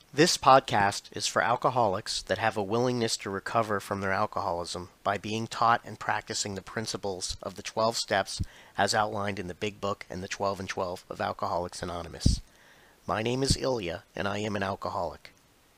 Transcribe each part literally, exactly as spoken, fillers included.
This podcast is for alcoholics that have a willingness to recover from their alcoholism by being taught and practicing the principles of the twelve steps as outlined in the Big Book and the twelve and twelve of Alcoholics Anonymous. My name is Ilya, and I am an alcoholic.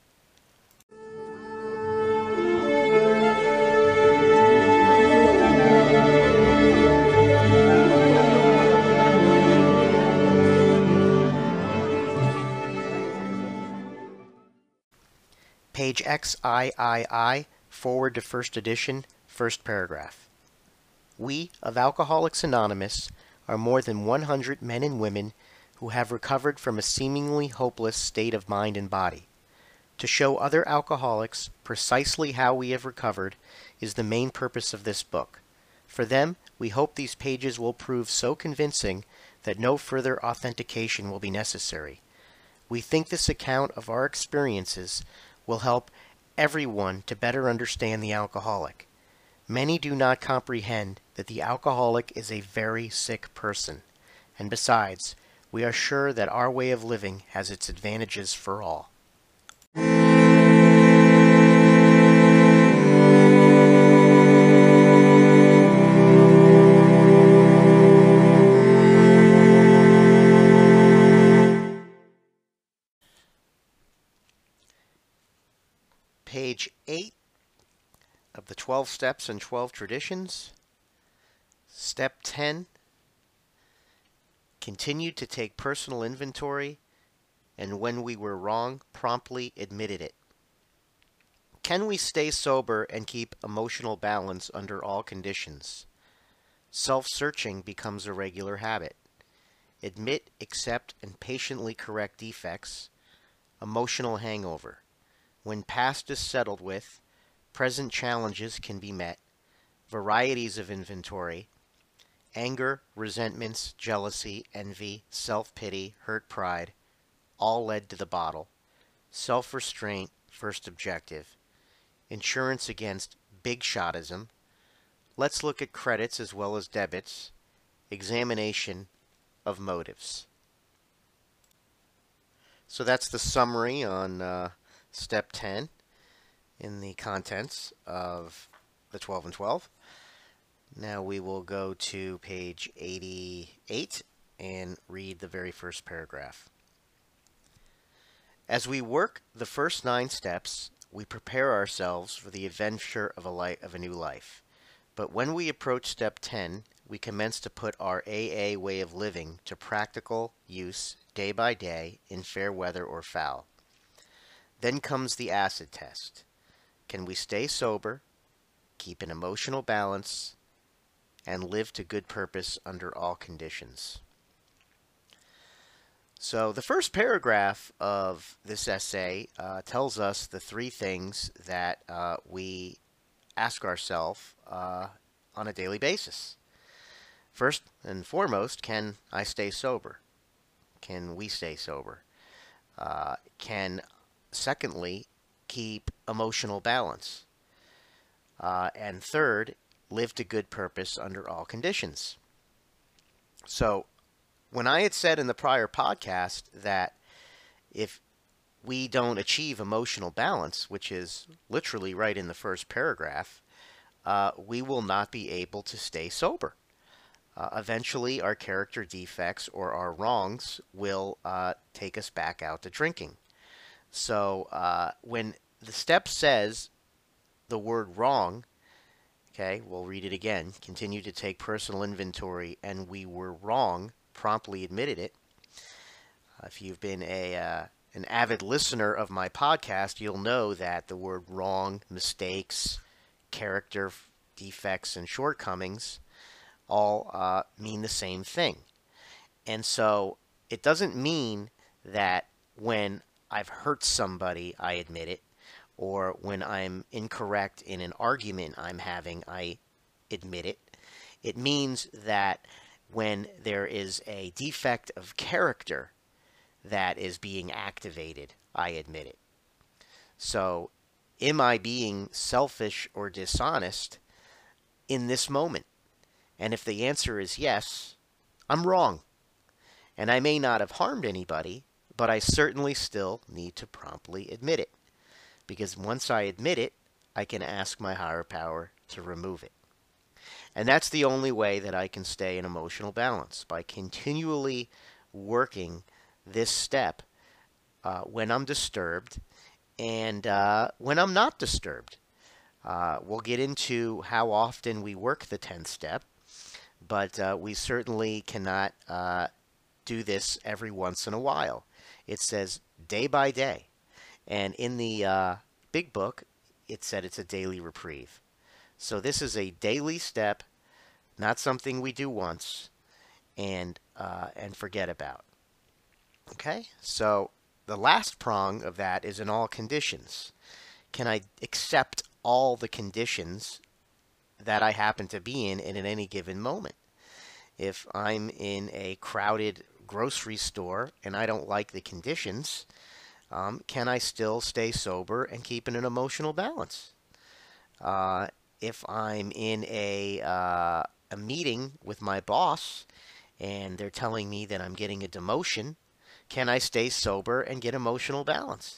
Page X I I I, forward to first edition, first paragraph. We of Alcoholics Anonymous are more than one hundred men and women who have recovered from a seemingly hopeless state of mind and body. To show other alcoholics precisely how we have recovered is the main purpose of this book. For them, we hope these pages will prove so convincing that no further authentication will be necessary. We think this account of our experiences will help everyone to better understand the alcoholic. Many do not comprehend that the alcoholic is a very sick person, and besides, we are sure that our way of living has its advantages for all. Page eight of the twelve Steps and twelve Traditions. Step ten. Continued to take personal inventory, and when we were wrong, promptly admitted it. Can we stay sober and keep emotional balance under all conditions? Self-searching becomes a regular habit. Admit, accept, and patiently correct defects. Emotional hangover. When past is settled with, present challenges can be met. Varieties of inventory. Anger, resentments, jealousy, envy, self-pity, hurt pride, all led to the bottle. Self-restraint, first objective. Insurance against big shotism. Let's look at credits as well as debits. Examination of motives. So that's the summary on uh, Step ten in the contents of the twelve and twelve. Now we will go to page eighty-eight and read the very first paragraph. As we work the first nine steps, we prepare ourselves for the adventure of a, li- of a new life. But when we approach Step ten, we commence to put our A A way of living to practical use day by day in fair weather or foul. Then comes the acid test. Can we stay sober, keep an emotional balance, and live to good purpose under all conditions? So the first paragraph of this essay uh, tells us the three things that uh, we ask ourselves uh, on a daily basis. First and foremost, can I stay sober? Can we stay sober? Uh, can Secondly, keep emotional balance. Uh, and third, live to good purpose under all conditions. So, when I had said in the prior podcast that if we don't achieve emotional balance, which is literally right in the first paragraph, uh, we will not be able to stay sober. Uh, eventually, our character defects or our wrongs will uh, take us back out to drinking. So uh, when the step says the word wrong, okay, we'll read it again. Continue to take personal inventory, and we were wrong, promptly admitted it. Uh, if you've been a uh, an avid listener of my podcast, you'll know that the word wrong, mistakes, character defects, and shortcomings all uh, mean the same thing. And so it doesn't mean that when I've hurt somebody, I admit it, or when I'm incorrect in an argument I'm having, I admit it. It means that when there is a defect of character that is being activated, I admit it. So, am I being selfish or dishonest in this moment? And if the answer is yes, I'm wrong. And I may not have harmed anybody, but I certainly still need to promptly admit it, because once I admit it, I can ask my higher power to remove it. And that's the only way that I can stay in emotional balance, by continually working this step uh, when I'm disturbed and uh, when I'm not disturbed. Uh, we'll get into how often we work the tenth step, but uh, we certainly cannot uh, do this every once in a while. It says day by day. And in the uh, big book, it said it's a daily reprieve. So this is a daily step, not something we do once and uh, and forget about. Okay? So the last prong of that is in all conditions. Can I accept all the conditions that I happen to be in in any given moment? If I'm in a crowded grocery store and I don't like the conditions, um, can I still stay sober and keep in an emotional balance? Uh, if I'm in a, uh, a meeting with my boss and they're telling me that I'm getting a demotion, can I stay sober and get emotional balance?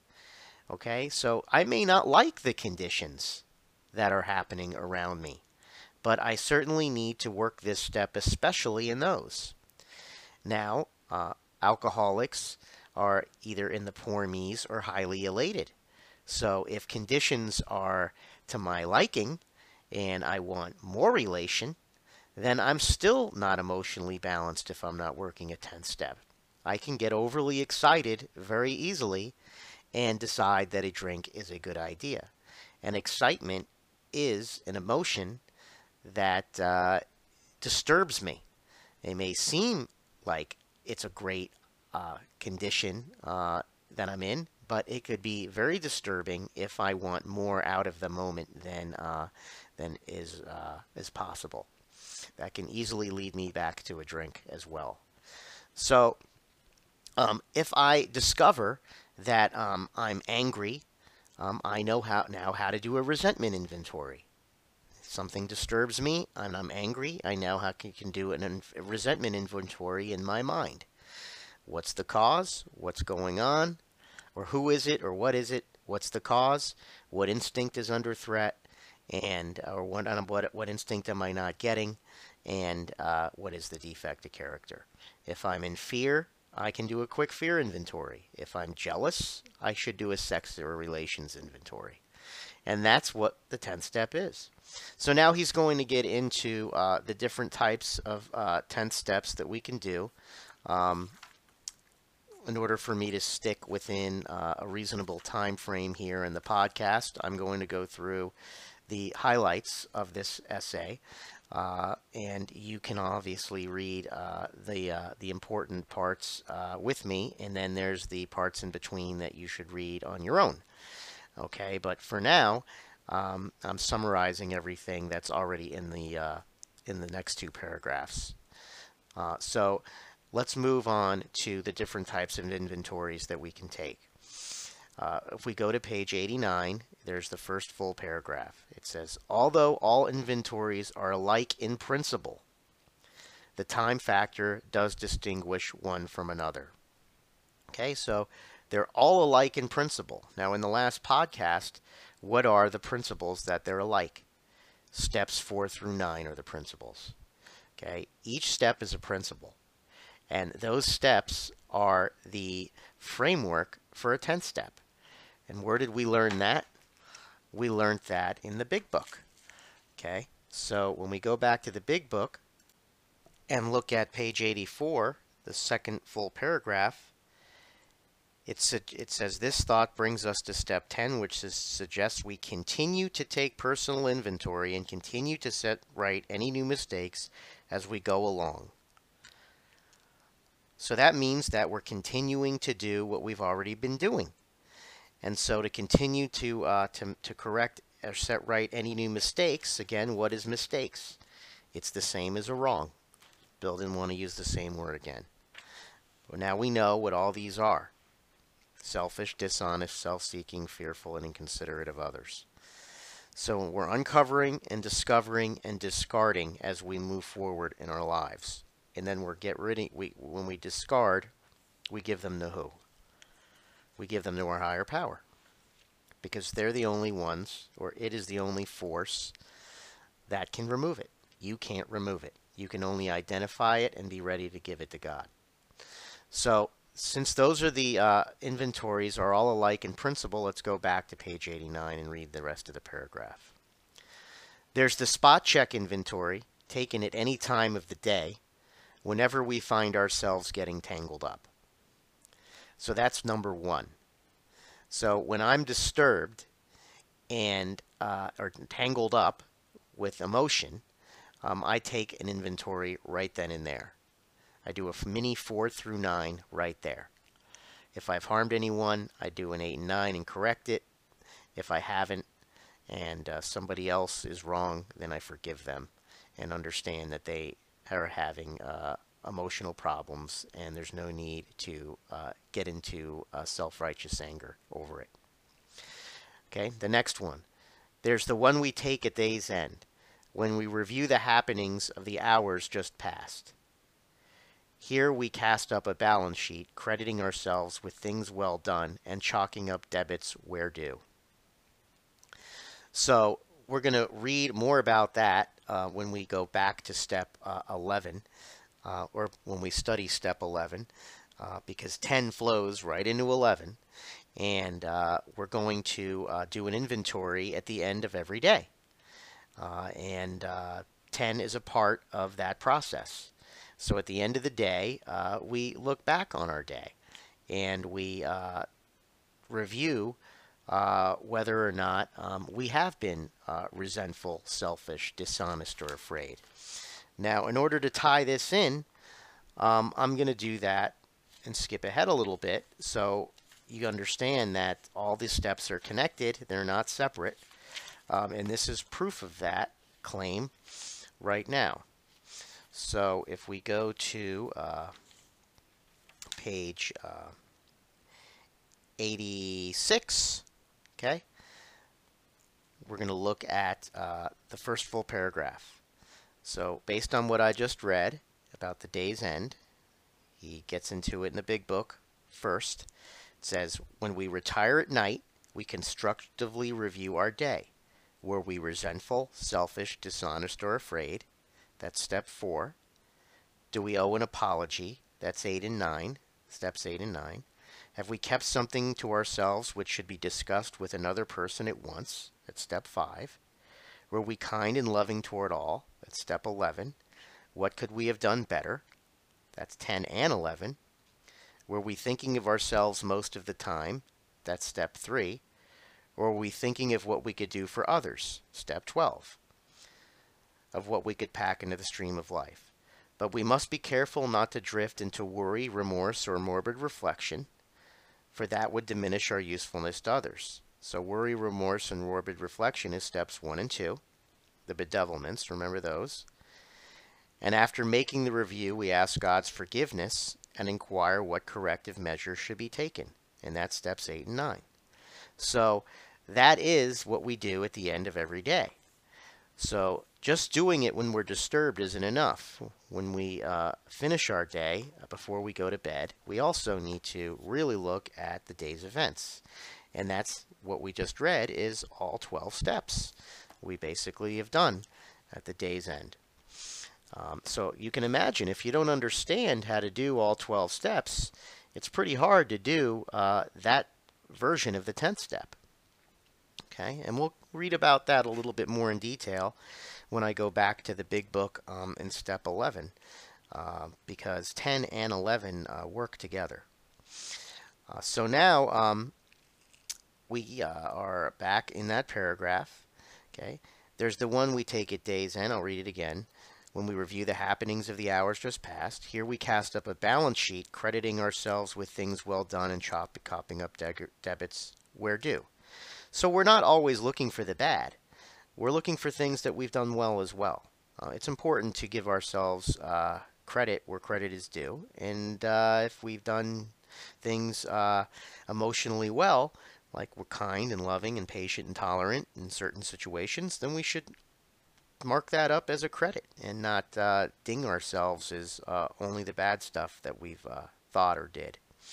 Okay, so I may not like the conditions that are happening around me, but I certainly need to work this step, especially in those. Now, uh, alcoholics are either in the poor me's or highly elated. So if conditions are to my liking and I want more elation, then I'm still not emotionally balanced if I'm not working a tenth step. I can get overly excited very easily and decide that a drink is a good idea. And excitement is an emotion that uh, disturbs me. It may seem like it's a great uh, condition uh, that I'm in, but it could be very disturbing if I want more out of the moment than uh, than is uh, is possible. That can easily lead me back to a drink as well. So, um, if I discover that um, I'm angry, um, I know how now how to do a resentment inventory. Something disturbs me and I'm angry, I now can, can do an, a resentment inventory in my mind. What's the cause? What's going on? Or who is it? Or what is it? What's the cause? What instinct is under threat? And or what what what instinct am I not getting? And uh, what is the defect of character? If I'm in fear, I can do a quick fear inventory. If I'm jealous, I should do a sex or relations inventory. And that's what the tenth step is. So now he's going to get into uh, the different types of uh, tenth steps that we can do um, in order for me to stick within uh, a reasonable time frame here in the podcast. I'm going to go through the highlights of this essay. Uh, and you can obviously read uh, the uh, the important parts uh, with me, and then there's the parts in between that you should read on your own. Okay, but for now, um, I'm summarizing everything that's already in the uh, in the next two paragraphs. Uh, so let's move on to the different types of inventories that we can take. Uh, if we go to page eighty-nine, there's the first full paragraph. It says, although all inventories are alike in principle, the time factor does distinguish one from another. Okay, so they're all alike in principle. Now, in the last podcast, what are the principles that they're alike? Steps four through nine are the principles. Okay, each step is a principle. And those steps are the framework for a tenth step. And where did we learn that? We learned that in the big book. Okay, so when we go back to the big book and look at page eighty-four, the second full paragraph, it's a, it says, this thought brings us to step ten, which is, suggests we continue to take personal inventory and continue to set right any new mistakes as we go along. So that means that we're continuing to do what we've already been doing. And so to continue to, uh, to, to correct or set right any new mistakes, again, what is mistakes? It's the same as a wrong. Bill didn't want to use the same word again. But now we know what all these are. Selfish, dishonest, self-seeking, fearful, and inconsiderate of others. So we're uncovering and discovering and discarding as we move forward in our lives. And then we're get rid of, we, when we discard, We give them to who? We give them to our higher power, because they're the only ones, or it is the only force that can remove it. You can't remove it. You can only identify it and be ready to give it to God. So since those are the uh, inventories are all alike in principle, let's go back to page eighty-nine and read the rest of the paragraph. There's the spot check inventory taken at any time of the day whenever we find ourselves getting tangled up. So that's number one. So when I'm disturbed and uh, or tangled up with emotion, um, I take an inventory right then and there. I do a mini four through nine right there. If I've harmed anyone, I do an eight and nine and correct it. If I haven't, and uh, somebody else is wrong, then I forgive them and understand that they are having uh, emotional problems, and there's no need to uh, get into uh, self-righteous anger over it. Okay, the next one. There's the one we take at day's end, when we review the happenings of the hours just past. Here we cast up a balance sheet, crediting ourselves with things well done and chalking up debits where due. So we're going to read more about that uh, when we go back to step uh, eleven, uh, or when we study step eleven, uh, because ten flows right into eleven, and uh, we're going to uh, do an inventory at the end of every day. Uh, and uh, ten is a part of that process. So at the end of the day, uh, we look back on our day, and we uh, review Uh, whether or not um, we have been uh, resentful, selfish, dishonest, or afraid. Now, in order to tie this in, um, I'm going to do that and skip ahead a little bit so you understand that all these steps are connected. They're not separate. Um, and this is proof of that claim right now. So if we go to uh, page uh, eighty-six, okay, we're going to look at uh, the first full paragraph. So based on what I just read about the day's end, he gets into it in the big book first. It says, when we retire at night, we constructively review our day. Were we resentful, selfish, dishonest, or afraid? That's step four. Do we owe an apology? That's eight and nine. Steps eight and nine. Have we kept something to ourselves which should be discussed with another person at once? That's step five. Were we kind and loving toward all? That's step eleven. What could we have done better? That's ten and eleven. Were we thinking of ourselves most of the time? That's step three. Or were we thinking of what we could do for others? Step twelve. Of what we could pack into the stream of life. But we must be careful not to drift into worry, remorse, or morbid reflection, for that would diminish our usefulness to others. So worry, remorse, and morbid reflection is steps one and two. The bedevilments, remember those. And after making the review, we ask God's forgiveness and inquire what corrective measures should be taken. And that's steps eight and nine. So that is what we do at the end of every day. So just doing it when we're disturbed isn't enough. When we uh, finish our day, before we go to bed, we also need to really look at the day's events. And that's what we just read is all twelve steps we basically have done at the day's end. Um, so you can imagine if you don't understand how to do all twelve steps, it's pretty hard to do uh, that version of the tenth step. Okay, and we'll read about that a little bit more in detail when I go back to the big book um, in step eleven, uh, because ten and eleven uh, work together. Uh, so now um, we uh, are back in that paragraph. Okay, there's the one we take at day's end. I'll read it again. When we review the happenings of the hours just past, here we cast up a balance sheet, crediting ourselves with things well done and chop, copying up de debits where due. So we're not always looking for the bad. We're looking for things that we've done well as well. Uh, it's important to give ourselves uh, credit where credit is due. And uh, if we've done things uh, emotionally well, like we're kind and loving and patient and tolerant in certain situations, then we should mark that up as a credit and not uh, ding ourselves as uh, only the bad stuff that we've uh, thought or did.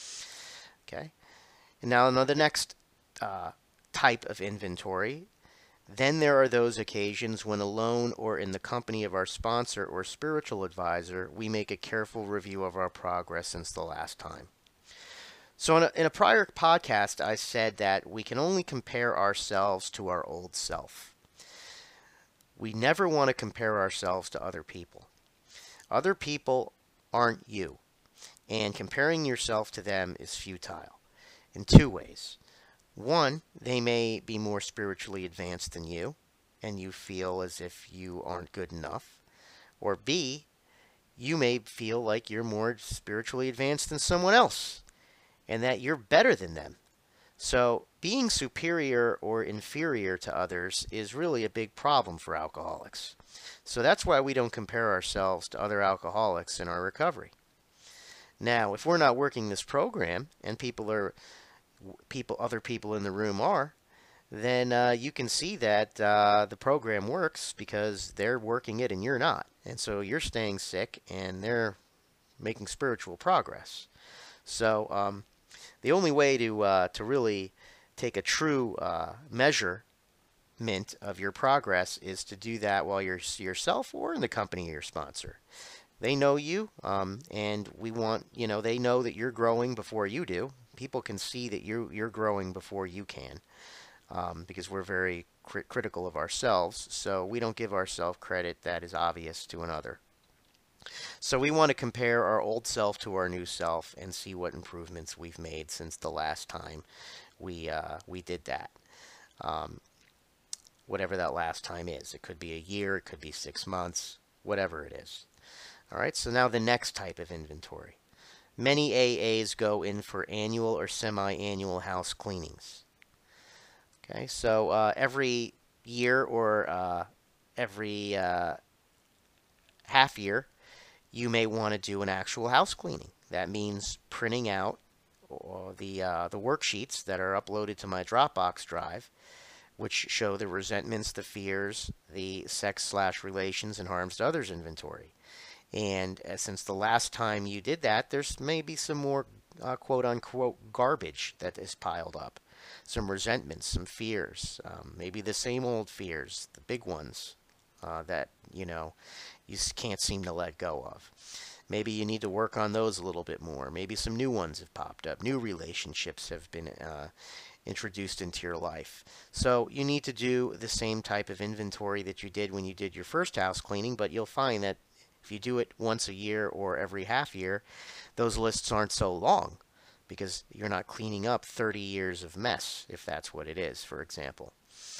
Okay. And now another next uh, type of inventory. Then there are those occasions when alone or in the company of our sponsor or spiritual advisor, we make a careful review of our progress since the last time. So in a, in a prior podcast, I said that we can only compare ourselves to our old self. We never want to compare ourselves to other people. Other people aren't you, and comparing yourself to them is futile in two ways. One, they may be more spiritually advanced than you, and you feel as if you aren't good enough. Or B, you may feel like you're more spiritually advanced than someone else, and that you're better than them. So being superior or inferior to others is really a big problem for alcoholics. So that's why we don't compare ourselves to other alcoholics in our recovery. Now, if we're not working this program, and people are people, other people in the room are, then uh, you can see that uh, the program works because they're working it and you're not. And so you're staying sick and they're making spiritual progress. So um, the only way to uh, to really take a true uh, measurement of your progress is to do that while you're yourself or in the company of your sponsor. They know you, um, and we want, you know, they know that you're growing before you do. People can see that you, you're growing before you can, um, because we're very cri critical of ourselves, so we don't give ourselves credit that is obvious to another. So we want to compare our old self to our new self and see what improvements we've made since the last time we, uh, we did that. Um, whatever that last time is. It could be a year, it could be six months, whatever it is. All right, so now the next type of inventory. Many A As go in for annual or semi-annual house cleanings. Okay, so uh, every year or uh, every uh, half year, you may want to do an actual house cleaning. That means printing out uh, the, uh, the worksheets that are uploaded to my Dropbox drive, which show the resentments, the fears, the sex slash relations, and harms to others inventory. And uh, since the last time you did that, there's maybe some more uh, quote-unquote garbage that is piled up. Some resentments, some fears, um, maybe the same old fears, the big ones uh, that, you know, you can't seem to let go of. Maybe you need to work on those a little bit more. Maybe some new ones have popped up. New relationships have been uh, introduced into your life. So you need to do the same type of inventory that you did when you did your first house cleaning, but you'll find that if you do it once a year or every half year, those lists aren't so long because you're not cleaning up thirty years of mess, if that's what it is, for example.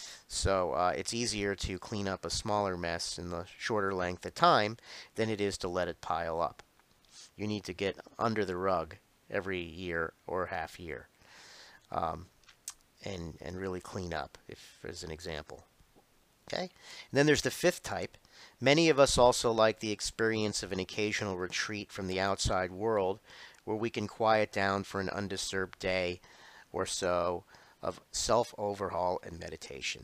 So uh, it's easier to clean up a smaller mess in the shorter length of time than it is to let it pile up. You need to get under the rug every year or half year um, and, and really clean up, if as an example. Okay? And then there's the fifth type. Many of us also like the experience of an occasional retreat from the outside world where we can quiet down for an undisturbed day or so of self-overhaul and meditation.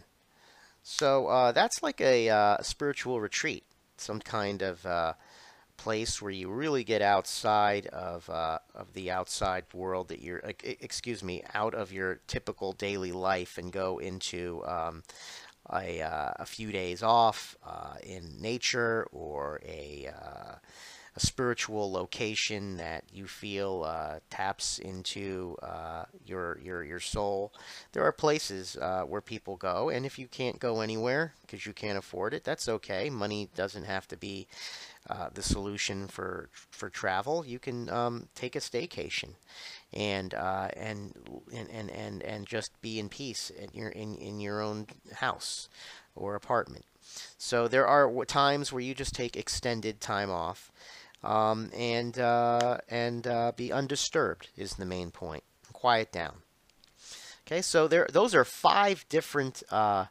So uh, that's like a uh, spiritual retreat, some kind of uh, place where you really get outside of uh, of the outside world that you're, excuse me, out of your typical daily life and go into um, A, uh, a few days off uh, in nature or a, uh, a spiritual location that you feel uh, taps into uh, your, your, your soul. There are places uh, where people go, and if you can't go anywhere because you can't afford it, that's okay. Money doesn't have to be uh, the solution for, for travel. You can um, take a staycation. And, uh, and and and and just be in peace in your in in your own house or apartment. So there are times where you just take extended time off, um, and uh, and uh, be undisturbed is the main point. Quiet down. Okay, so there those are five different uh,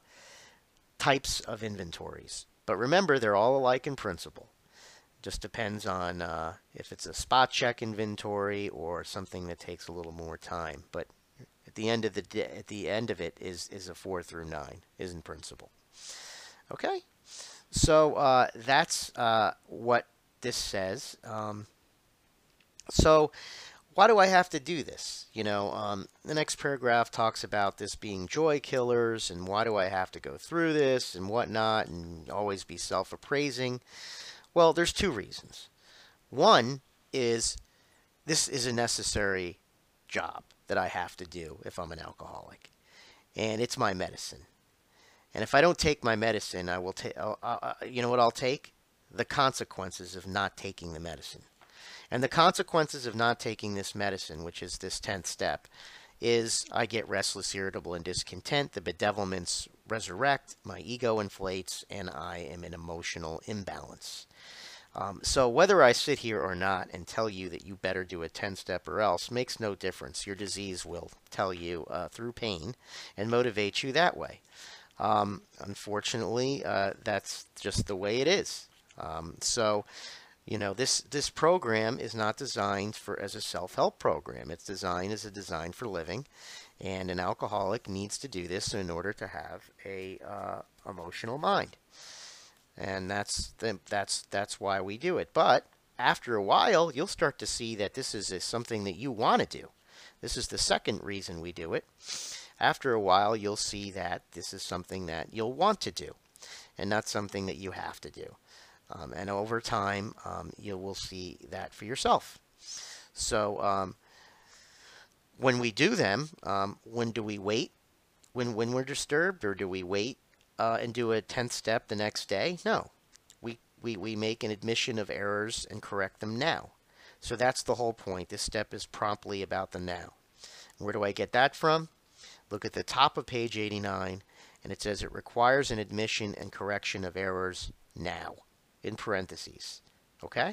types of inventories. But remember, they're all alike in principle. Just depends on uh, if it's a spot check inventory or something that takes a little more time. But at the end of the day, at the end of it is is a four through nine is in principle. Okay, so uh, that's uh, what this says. Um, so why do I have to do this? You know, um, the next paragraph talks about this being joy killers, and why do I have to go through this and whatnot, and always be self-appraising? Well, there's two reasons. One is this is a necessary job that I have to do if I'm an alcoholic, and it's my medicine. And if I don't take my medicine, I will take. Uh, uh, you know what I'll take? The consequences of not taking the medicine. And the consequences of not taking this medicine, which is this tenth step, is I get restless, irritable, and discontent. The bedevilments resurrect, my ego inflates, and I am in emotional imbalance. Um, so whether I sit here or not and tell you that you better do a ten-step or else makes no difference. Your disease will tell you uh, through pain and motivate you that way. Um, unfortunately, uh, that's just the way it is. Um, so... You know, this, this program is not designed for as a self-help program. It's designed as a design for living, and an alcoholic needs to do this in order to have a uh, emotional mind. And that's the, that's that's why we do it. But after a while, you'll start to see that this is a, something that you want to do. This is the second reason we do it. After a while, you'll see that this is something that you'll want to do, and not something that you have to do. Um, and over time, um, you will see that for yourself. So um, when we do them, um, when do we wait? When when we're disturbed, or do we wait uh, and do a tenth step the next day? No, we, we we make an admission of errors and correct them now. So that's the whole point. This step is promptly about the now. Where do I get that from? Look at the top of page eighty-nine, and it says it requires an admission and correction of errors now, in parentheses. Okay?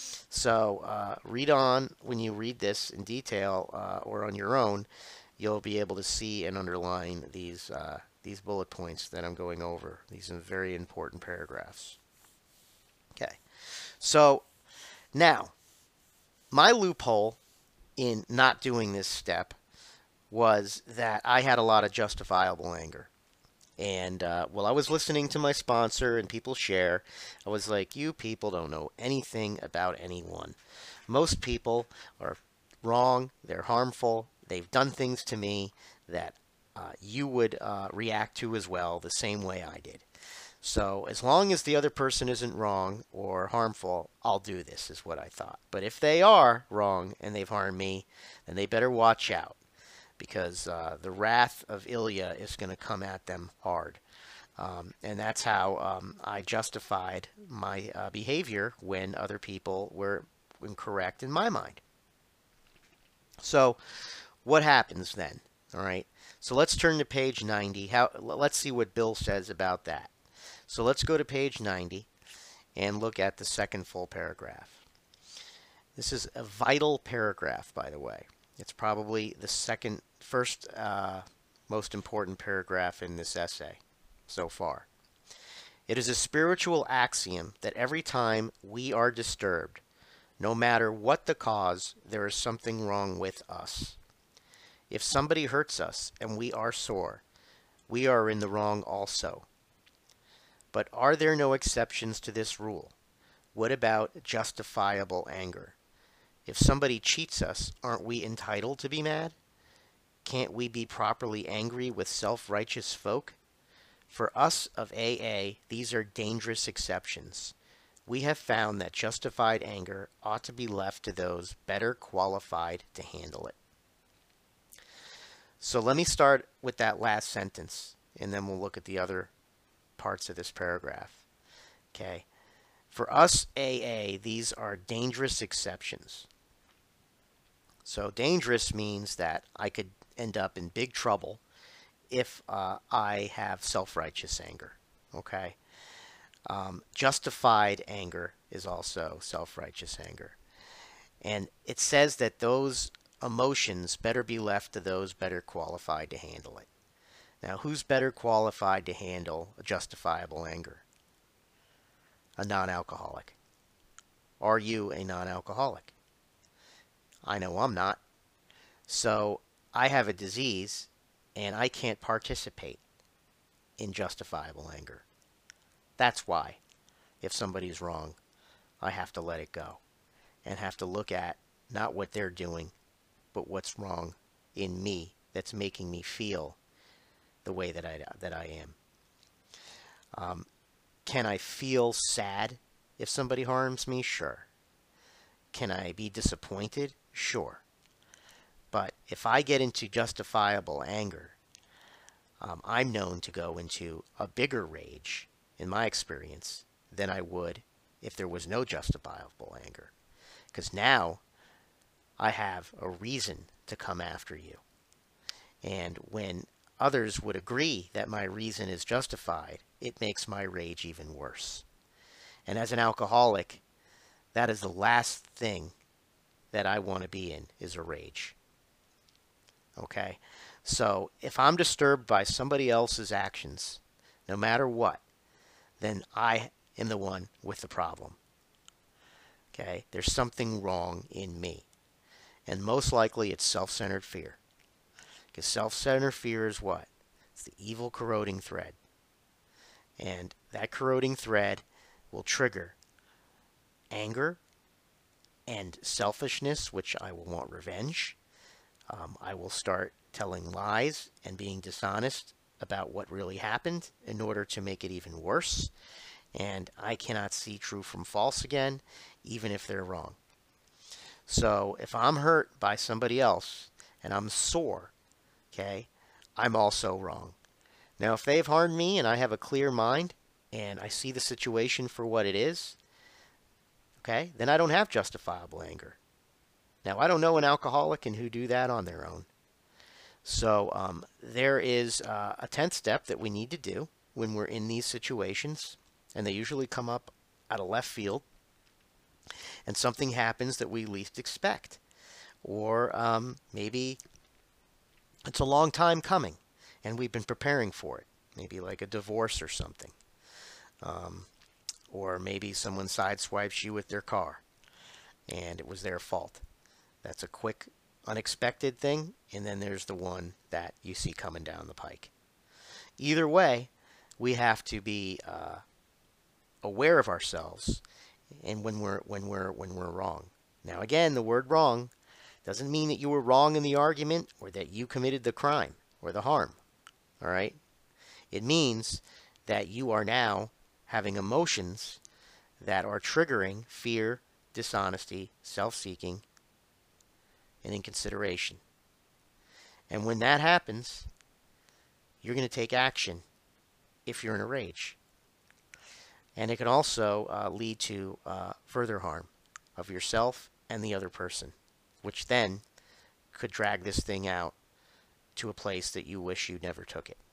So uh, read on. When you read this in detail uh, or on your own, you'll be able to see and underline these, uh, these bullet points that I'm going over. These are very important paragraphs. Okay. So now, my loophole in not doing this step was that I had a lot of justifiable anger. And uh, while I was listening to my sponsor and people share, I was like, you people don't know anything about anyone. Most people are wrong, they're harmful, they've done things to me that uh, you would uh, react to as well, the same way I did. So as long as the other person isn't wrong or harmful, I'll do this, is what I thought. But if they are wrong and they've harmed me, then they better watch out, because uh, the wrath of Ilya is going to come at them hard. Um, and that's how um, I justified my uh, behavior when other people were incorrect in my mind. So what happens then? All right. So let's turn to page ninety. How, let's see what Bill says about that. So let's go to page ninety and look at the second full paragraph. This is a vital paragraph, by the way. It's probably the second, first uh, most important paragraph in this essay so far. It is a spiritual axiom that every time we are disturbed, no matter what the cause, there is something wrong with us. If somebody hurts us and we are sore, we are in the wrong also. But are there no exceptions to this rule? What about justifiable anger? If somebody cheats us, aren't we entitled to be mad? Can't we be properly angry with self-righteous folk? For us of A A, these are dangerous exceptions. We have found that justified anger ought to be left to those better qualified to handle it. So let me start with that last sentence, and then we'll look at the other parts of this paragraph. Okay. For us A A, these are dangerous exceptions. So dangerous means that I could end up in big trouble if uh, I have self-righteous anger. Okay. Um, justified anger is also self-righteous anger. And it says that those emotions better be left to those better qualified to handle it. Now, who's better qualified to handle a justifiable anger? A non-alcoholic. Are you a non-alcoholic? I know I'm not. So I have a disease and I can't participate in justifiable anger. That's why, if somebody's wrong, I have to let it go and have to look at not what they're doing, but what's wrong in me that's making me feel the way that I, that I am. Um, can I feel sad if somebody harms me? Sure. Can I be disappointed? Sure. But if I get into justifiable anger, um, I'm known to go into a bigger rage, in my experience, than I would if there was no justifiable anger. Because now I have a reason to come after you. And when others would agree that my reason is justified, it makes my rage even worse. And as an alcoholic, that is the last thing that I want to be in, is a rage. Okay? So if I'm disturbed by somebody else's actions, no matter what, then I am the one with the problem. Okay? There's something wrong in me. And most likely it's self-centered fear. Because self-centered fear is what? It's the evil corroding thread. And that corroding thread will trigger anger and selfishness, which I will want revenge. Um, I will start telling lies and being dishonest about what really happened in order to make it even worse. And I cannot see true from false again, even if they're wrong. So if I'm hurt by somebody else and I'm sore, okay, I'm also wrong. Now, if they've harmed me and I have a clear mind and I see the situation for what it is, okay, then I don't have justifiable anger. Now, I don't know an alcoholic and who do that on their own. So um, there is uh, a tenth step that we need to do when we're in these situations, and they usually come up out of left field, and something happens that we least expect. Or um, maybe it's a long time coming, and we've been preparing for it. Maybe like a divorce or something. Um, or maybe someone sideswipes you with their car, and it was their fault. That's a quick, unexpected thing, and then there's the one that you see coming down the pike. Either way, we have to be uh, aware of ourselves, and when we're when we're when we're wrong. Now, again, the word "wrong" doesn't mean that you were wrong in the argument or that you committed the crime or the harm. All right? It means that you are now having emotions that are triggering fear, dishonesty, self-seeking, and inconsideration. And when that happens, you're going to take action if you're in a rage. And it can also uh, lead to uh, further harm of yourself and the other person, which then could drag this thing out to a place that you wish you never took it.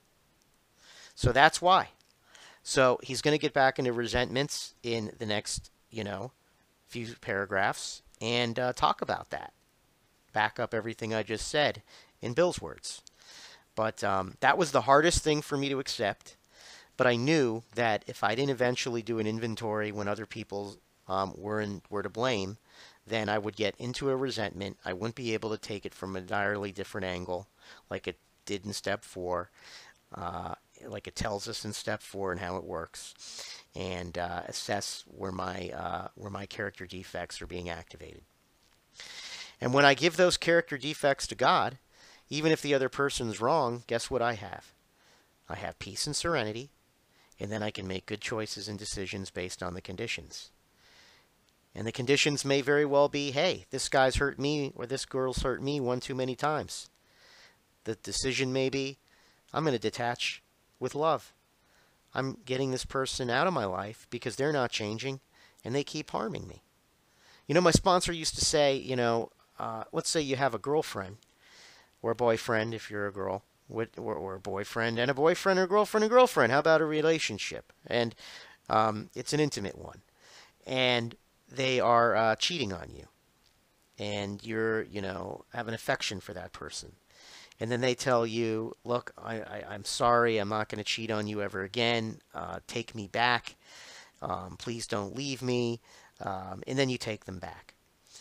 So that's why. So he's going to get back into resentments in the next, you know, few paragraphs and uh, talk about that. Back up everything I just said in Bill's words. But um, that was the hardest thing for me to accept. But I knew that if I didn't eventually do an inventory when other people um, were, in, were to blame, then I would get into a resentment. I wouldn't be able to take it from an entirely different angle like it did in step four, uh, like it tells us in step four and how it works, and uh, assess where my, uh, where my character defects are being activated. And when I give those character defects to God, even if the other person's wrong, guess what I have? I have peace and serenity, and then I can make good choices and decisions based on the conditions. And the conditions may very well be, hey, this guy's hurt me or this girl's hurt me one too many times. The decision may be, I'm going to detach with love. I'm getting this person out of my life because they're not changing and they keep harming me. You know, my sponsor used to say, you know, uh, let's say you have a girlfriend or a boyfriend if you're a girl, with, or, or a boyfriend and a boyfriend or girlfriend and girlfriend. How about a relationship? And um, it's an intimate one. And they are uh, cheating on you. And you're, you know, have an affection for that person. And then they tell you, look, I, I, I'm sorry, I'm not going to cheat on you ever again. Uh, take me back. Um, please don't leave me. Um, and then you take them back.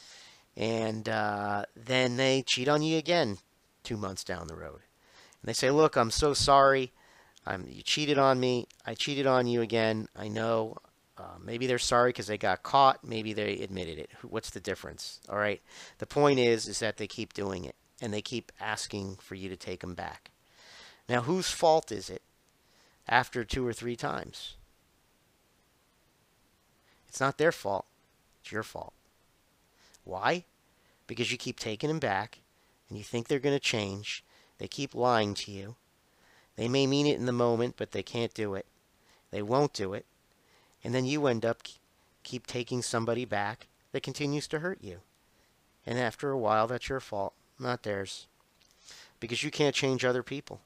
And uh, then they cheat on you again two months down the road. And they say, look, I'm so sorry. I'm, you cheated on me. I cheated on you again. I know. Uh, maybe they're sorry because they got caught. Maybe they admitted it. What's the difference? All right. The point is, is that they keep doing it and they keep asking for you to take them back. Now, whose fault is it after two or three times? It's not their fault. It's your fault. Why? Because you keep taking them back and you think they're going to change. They keep lying to you. They may mean it in the moment, but they can't do it. They won't do it. And then you end up keep taking somebody back that continues to hurt you. And after a while, that's your fault, not theirs. Because you can't change other people.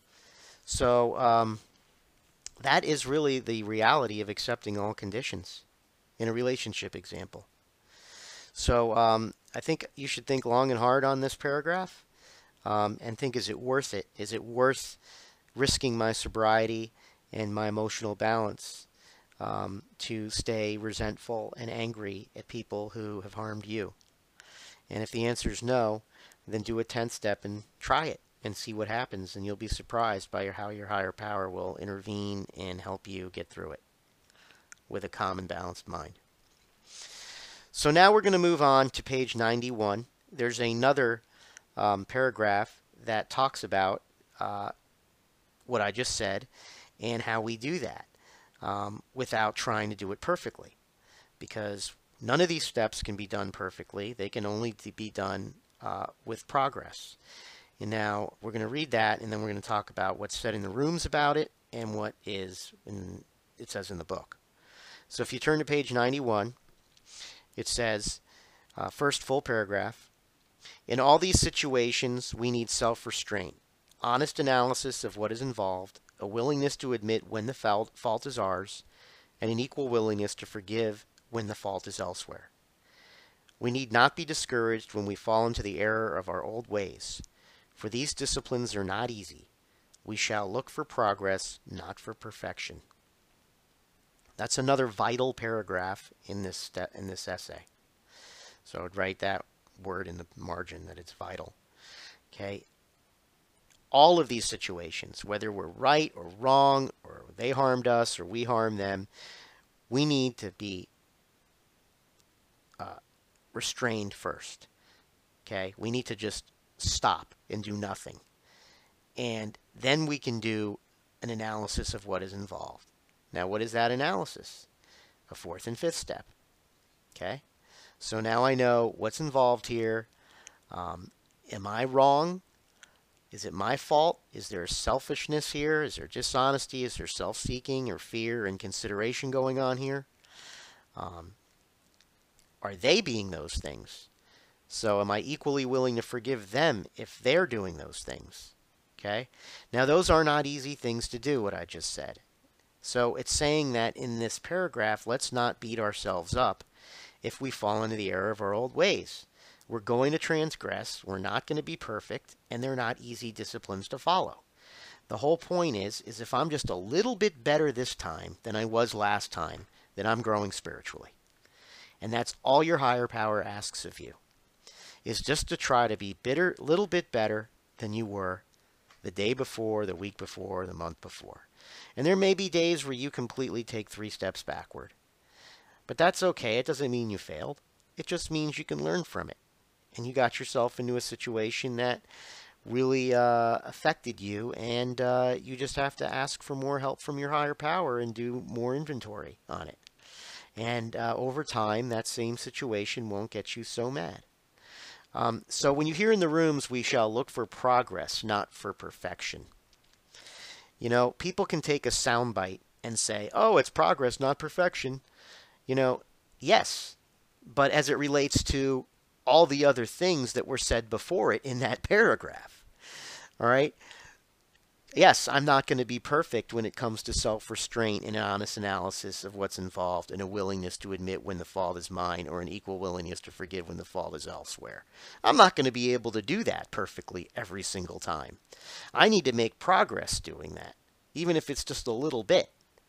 So um, that is really the reality of accepting all conditions in a relationship example. So um, I think you should think long and hard on this paragraph um, and think, is it worth it? Is it worth risking my sobriety and my emotional balance um, to stay resentful and angry at people who have harmed you? And if the answer is no, then do a tenth step and try it and see what happens, and you'll be surprised by your, how your higher power will intervene and help you get through it with a calm and balanced mind. So now we're going to move on to page ninety-one. There's another um, paragraph that talks about uh, what I just said and how we do that um, without trying to do it perfectly. Because none of these steps can be done perfectly. They can only be done uh, with progress. And now we're going to read that, and then we're going to talk about what's said in the rooms about it and what is in, it says in the book. So if you turn to page ninety-one, it says, uh, first full paragraph, in all these situations, we need self-restraint, honest analysis of what is involved, a willingness to admit when the fault is ours, and an equal willingness to forgive when the fault is elsewhere. We need not be discouraged when we fall into the error of our old ways, for these disciplines are not easy. We shall look for progress, not for perfection. That's another vital paragraph in this in this essay. So I would write that word in the margin, that it's vital. Okay. All of these situations, whether we're right or wrong, or they harmed us or we harmed them, we need to be uh, restrained first. Okay. We need to just stop and do nothing. And then we can do an analysis of what is involved. Now, what is that analysis? A fourth and fifth step. Okay? So now I know what's involved here. Um, am I wrong? Is it my fault? Is there selfishness here? Is there dishonesty? Is there self-seeking or fear and consideration going on here? Um, are they being those things? So am I equally willing to forgive them if they're doing those things? Okay? Now, those are not easy things to do, what I just said. So it's saying that in this paragraph, let's not beat ourselves up if we fall into the error of our old ways. We're going to transgress, we're not going to be perfect, and they're not easy disciplines to follow. The whole point is, is if I'm just a little bit better this time than I was last time, then I'm growing spiritually. And that's all your higher power asks of you, is just to try to be a little bit better than you were the day before, the week before, the month before. And there may be days where you completely take three steps backward. But that's okay. It doesn't mean you failed. It just means you can learn from it. And you got yourself into a situation that really uh, affected you, and uh, you just have to ask for more help from your higher power and do more inventory on it. And uh, over time, that same situation won't get you so mad. Um, so when you hear in the rooms, we shall look for progress, not for perfection. You know, people can take a soundbite and say, oh, it's progress, not perfection. You know, yes, but as it relates to all the other things that were said before it in that paragraph. All right? Yes, I'm not going to be perfect when it comes to self-restraint and an honest analysis of what's involved and a willingness to admit when the fault is mine or an equal willingness to forgive when the fault is elsewhere. I'm not going to be able to do that perfectly every single time. I need to make progress doing that, even if it's just a little bit.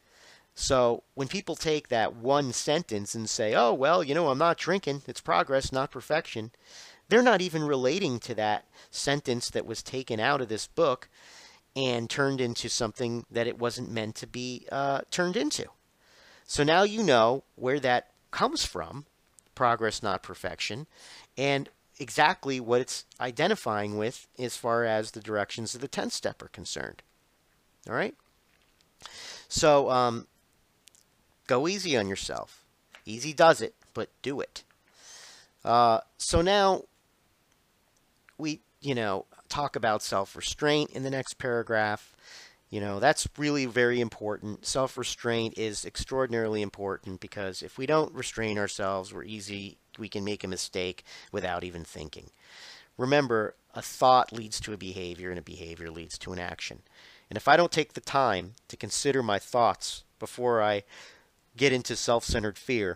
So when people take that one sentence and say, oh, well, you know, I'm not drinking, it's progress, not perfection, they're not even relating to that sentence that was taken out of this book and turned into something that it wasn't meant to be uh, turned into. So now you know where that comes from, progress, not perfection, and exactly what it's identifying with as far as the directions of the tenth step are concerned. All right? So um, go easy on yourself. Easy does it, but do it. Uh, so now we, you know, talk about self-restraint in the next paragraph. You know, that's really very important. Self-restraint is extraordinarily important because if we don't restrain ourselves, we're easy, we can make a mistake without even thinking. Remember, a thought leads to a behavior, and a behavior leads to an action. And if I don't take the time to consider my thoughts before I get into self-centered fear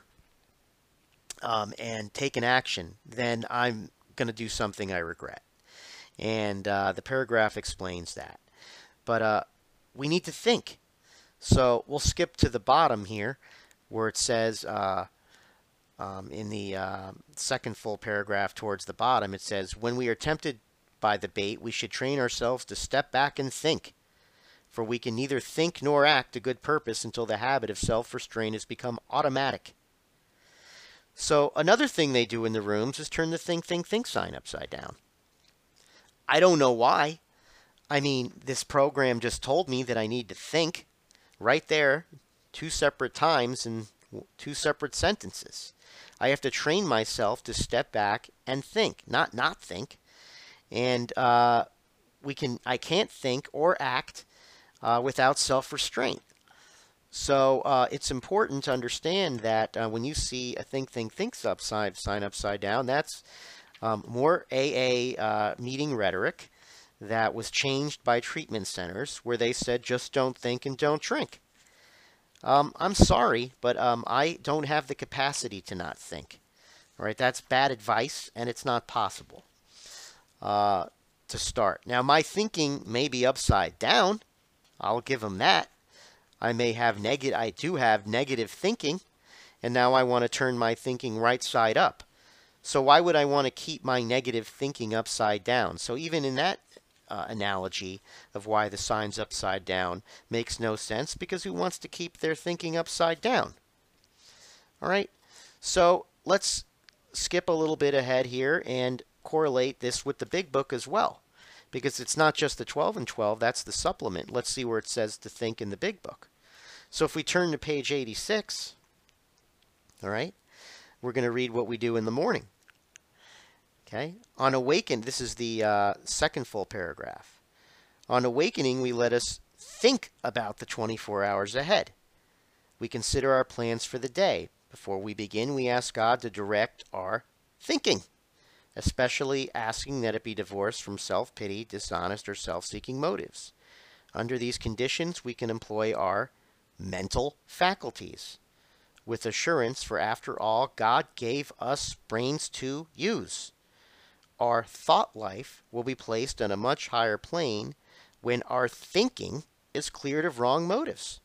um, and take an action, then I'm going to do something I regret. And uh, the paragraph explains that. But uh, we need to think. So we'll skip to the bottom here where it says uh, um, in the uh, second full paragraph towards the bottom, it says, when we are tempted by the bait, we should train ourselves to step back and think. For we can neither think nor act to good purpose until the habit of self-restraint has become automatic. So another thing they do in the rooms is turn the think, think, think sign upside down. I don't know why. I mean, this program just told me that I need to think right there, two separate times in two separate sentences. I have to train myself to step back and think, not not think. And uh, we can, I can't think or act uh, without self-restraint. So uh, it's important to understand that uh, when you see a think, think, think upside, sign upside down, that's um, more A A uh, meeting rhetoric that was changed by treatment centers where they said just don't think and don't drink. Um, I'm sorry, but um, I don't have the capacity to not think. All right, that's bad advice, and it's not possible uh, to start. Now, my thinking may be upside down. I'll give them that. I may have negative. I do have negative thinking, and now I want to turn my thinking right side up. So why would I want to keep my negative thinking upside down? So even in that uh, analogy of why the sign's upside down makes no sense, because who wants to keep their thinking upside down? All right. So let's skip a little bit ahead here and correlate this with the big book as well, because it's not just the twelve and twelve, that's the supplement. Let's see where it says to think in the big book. So if we turn to page eighty-six, all right, we're going to read what we do in the morning. Okay, on awaken, this is the uh, second full paragraph. On awakening, we let us think about the twenty-four hours ahead. We consider our plans for the day. Before we begin, we ask God to direct our thinking, especially asking that it be divorced from self-pity, dishonest, or self-seeking motives. Under these conditions, we can employ our mental faculties with assurance, for after all, God gave us brains to use. Our thought life will be placed on a much higher plane when our thinking is cleared of wrong motives.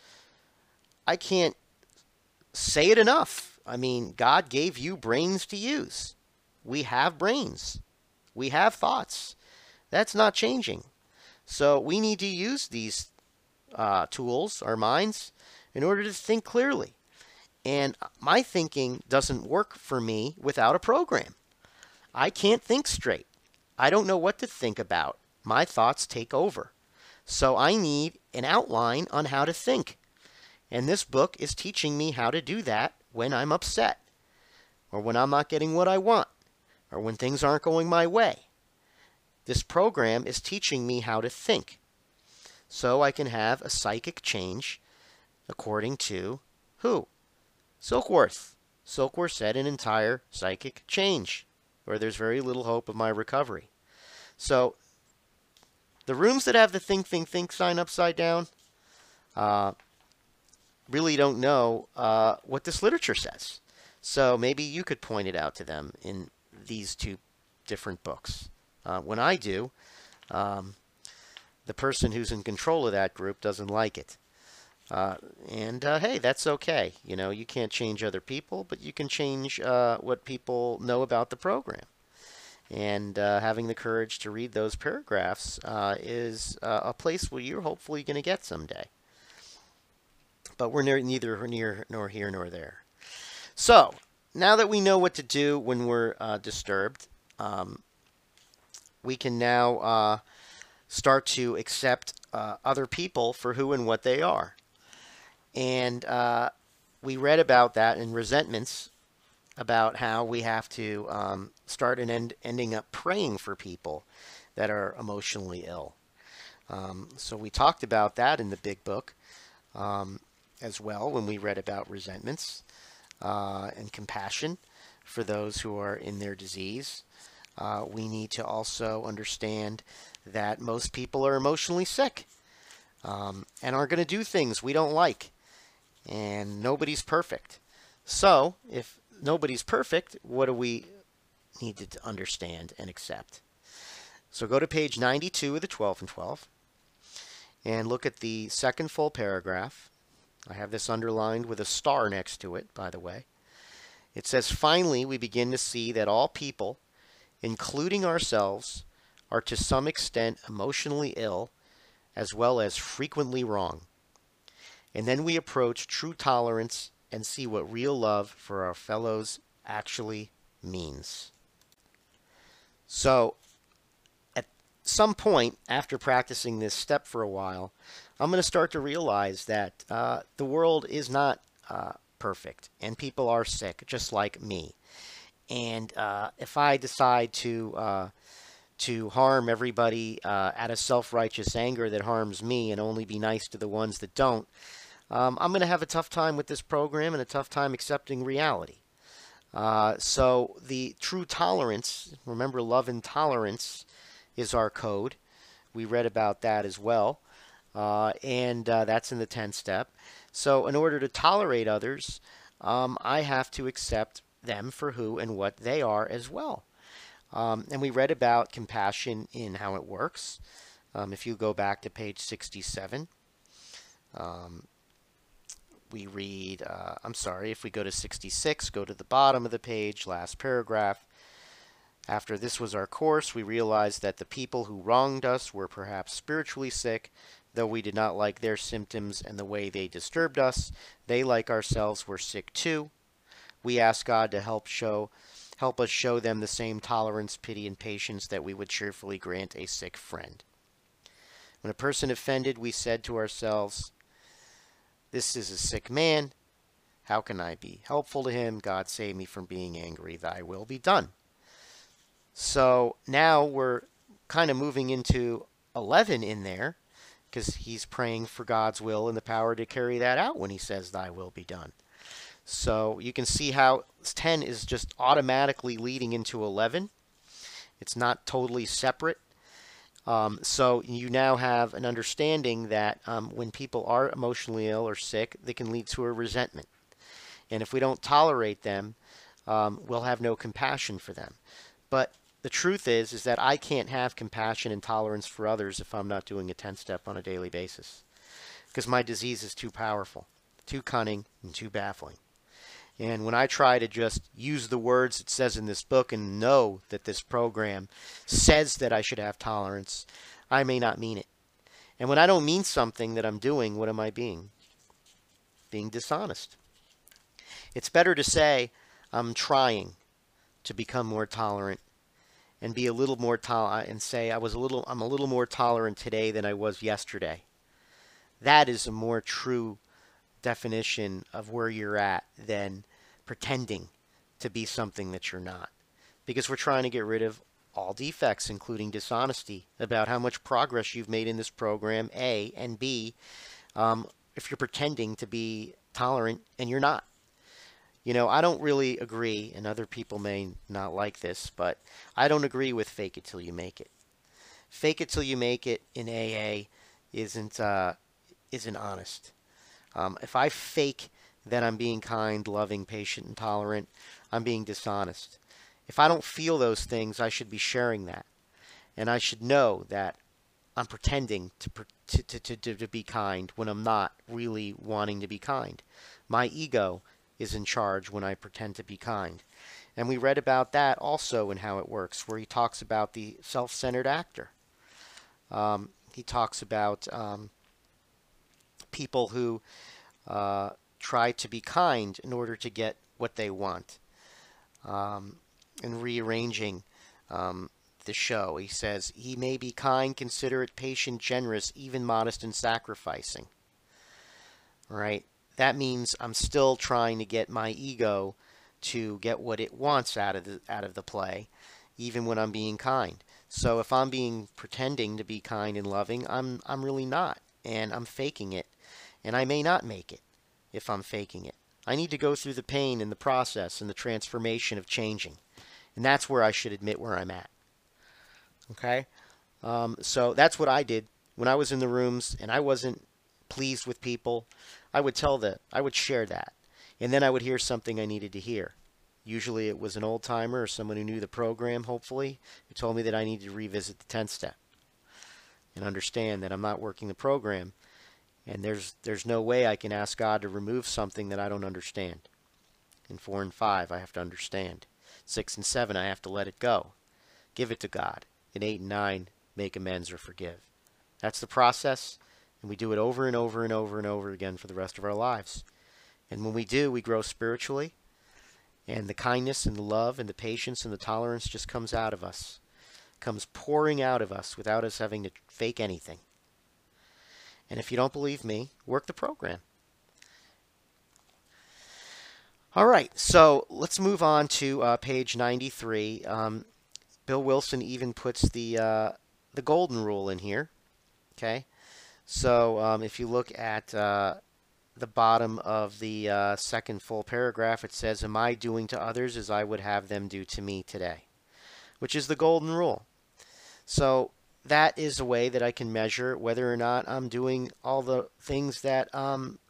I can't say it enough. I mean, God gave you brains to use. We have brains. We have thoughts. That's not changing. So we need to use these uh, tools, our minds, in order to think clearly. And my thinking doesn't work for me without a program. I can't think straight. I don't know what to think about. My thoughts take over. So I need an outline on how to think. And this book is teaching me how to do that when I'm upset, or when I'm not getting what I want, or when things aren't going my way. This program is teaching me how to think, so I can have a psychic change according to who? Silkworth. Silkworth said an entire psychic change, or there's very little hope of my recovery. So the rooms that have the think, think, think sign upside down uh, really don't know uh, what this literature says. So maybe you could point it out to them in these two different books. Uh, when I do, um, the person who's in control of that group doesn't like it. Uh, and uh, hey, that's okay. You know, you can't change other people, but you can change uh, what people know about the program. And uh, having the courage to read those paragraphs uh, is uh, a place where you're hopefully going to get someday. But we're near, neither near nor here nor there. So now that we know what to do when we're uh, disturbed, um, we can now uh, start to accept uh, other people for who and what they are. And uh, we read about that in resentments, about how we have to um, start and end, ending up praying for people that are emotionally ill. Um, so we talked about that in the big book um, as well when we read about resentments uh, and compassion for those who are in their disease. Uh, we need to also understand that most people are emotionally sick um, and are going to do things we don't like. And nobody's perfect. So if nobody's perfect, what do we need to understand and accept? So go to page ninety-two of the twelve and twelve and look at the second full paragraph. I have this underlined with a star next to it, by the way. It says, finally, we begin to see that all people, including ourselves, are to some extent emotionally ill as well as frequently wrong. And then we approach true tolerance and see what real love for our fellows actually means. So, at some point after practicing this step for a while, I'm going to start to realize that uh, the world is not uh, perfect, and people are sick, just like me. And uh, if I decide to uh, to harm everybody uh, out of self-righteous anger that harms me and only be nice to the ones that don't, um, I'm going to have a tough time with this program and a tough time accepting reality. Uh, so the true tolerance, remember, love and tolerance is our code. We read about that as well. Uh, and uh, that's in the tenth step. So in order to tolerate others, um, I have to accept them for who and what they are as well. Um, and we read about compassion in how it works. Um, if you go back to page sixty-seven, um, we read, uh, I'm sorry, if we go to sixty-six, go to the bottom of the page, last paragraph. After this was our course, we realized that the people who wronged us were perhaps spiritually sick, though we did not like their symptoms and the way they disturbed us. They, like ourselves, were sick too. We asked God to help show help us show them the same tolerance, pity, and patience that we would cheerfully grant a sick friend. When a person offended, we said to ourselves, this is a sick man. How can I be helpful to him? God, save me from being angry. Thy will be done. So now we're kind of moving into eleven in there, because he's praying for God's will and the power to carry that out when he says, thy will be done. So you can see how ten is just automatically leading into eleven. It's not totally separate. Um, so you now have an understanding that um, when people are emotionally ill or sick, they can lead to a resentment. And if we don't tolerate them, um, we'll have no compassion for them. But the truth is, is that I can't have compassion and tolerance for others if I'm not doing a ten step on a daily basis. Because my disease is too powerful, too cunning, and too baffling. And when I try to just use the words it says in this book and know that this program says that I should have tolerance, I may not mean it. And when I don't mean something that I'm doing, what am I being? Being dishonest. It's better to say I'm trying to become more tolerant and be a little more tolerant and say I was a little I'm a little more tolerant today than I was yesterday. That is a more true definition of where you're at than pretending to be something that you're not. Because we're trying to get rid of all defects, including dishonesty, about how much progress you've made in this program, A, and B, um, if you're pretending to be tolerant and you're not. You know, I don't really agree, and other people may not like this, but I don't agree with fake it till you make it. Fake it till you make it in A A isn't, uh, isn't honest. Um, if I fake that I'm being kind, loving, patient, and tolerant, I'm being dishonest. If I don't feel those things, I should be sharing that. And I should know that I'm pretending to, to, to, to, to be kind when I'm not really wanting to be kind. My ego is in charge when I pretend to be kind. And we read about that also in How It Works, where he talks about the self-centered actor. Um, he talks about um, people who uh, try to be kind in order to get what they want. Um, and rearranging um, the show, he says, he may be kind, considerate, patient, generous, even modest and sacrificing. Right? That means I'm still trying to get my ego to get what it wants out of the out of the play, even when I'm being kind. So if I'm being pretending to be kind and loving, I'm I'm really not, and I'm faking it, and I may not make it if I'm faking it. I need to go through the pain and the process and the transformation of changing, and that's where I should admit where I'm at. Okay, um, so that's what I did when I was in the rooms and I wasn't pleased with people. I would tell that I would share that, and then I would hear something I needed to hear. Usually it was an old timer or someone who knew the program, hopefully, who told me that I needed to revisit the tenth step and understand that I'm not working the program, and there's there's no way I can ask God to remove something that I don't understand. In four and five, I have to understand. Six and seven, I have to let it go. Give it to God. In eight and nine, make amends or forgive. That's the process, and we do it over and over and over and over again for the rest of our lives. And when we do, we grow spiritually, and the kindness and the love and the patience and the tolerance just comes out of us, comes pouring out of us without us having to fake anything. And if you don't believe me, work the program. All right, so let's move on to uh, page ninety-three. Um, Bill Wilson even puts the uh, the golden rule in here. Okay, so um, if you look at uh, the bottom of the uh, second full paragraph, it says, "Am I doing to others as I would have them do to me today?" Which is the golden rule. So that is a way that I can measure whether or not I'm doing all the things that um,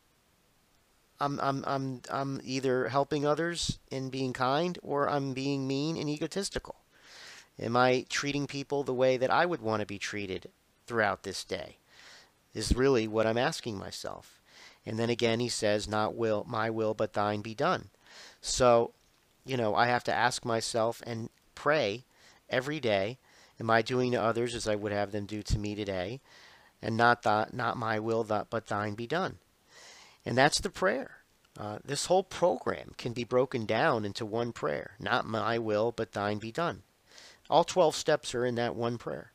I'm, I'm, I'm, I'm either helping others in being kind, or I'm being mean and egotistical. Am I treating people the way that I would want to be treated throughout this day? Is really what I'm asking myself. And then again, he says, not will my will, but thine be done. So, you know, I have to ask myself and pray every day, am I doing to others as I would have them do to me today? And not that, not my will, but thine be done. And that's the prayer. Uh, this whole program can be broken down into one prayer. Not my will, but thine be done. All twelve steps are in that one prayer.